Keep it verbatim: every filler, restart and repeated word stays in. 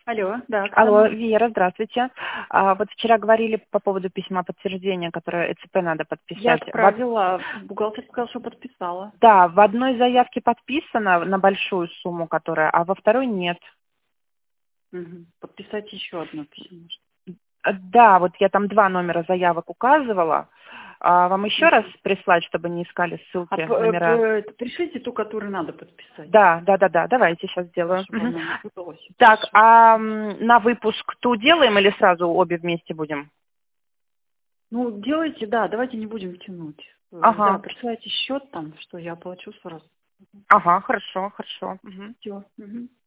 Алло, да, кто Алло, там? Вера, здравствуйте. А, вот вчера говорили по поводу письма подтверждения, которое ЭЦП надо Я подписать. В од- отправила, бухгалтер сказал, что подписала. Да, в одной заявке подписано на большую сумму, которая, а во второй нет. Мгм. Подписать еще одно письмо. Э, Да, вот я там два номера заявок указывала. А вам еще раз Мгм. прислать, чтобы не искали А ссылки, п- э, номера? п- это пришлите ту, которую надо подписать, Да, да, да, да, давайте сейчас сделаю. чтобы Мгм. она не путалась. Так, Хорошо. а м, на выпуск ту делаем или сразу обе вместе будем? Ну, делайте, да, давайте не будем тянуть. Э, Да, Ага, присылайте счет там, что я оплачу сразу. ага, хорошо, хорошо. Мгм. Все.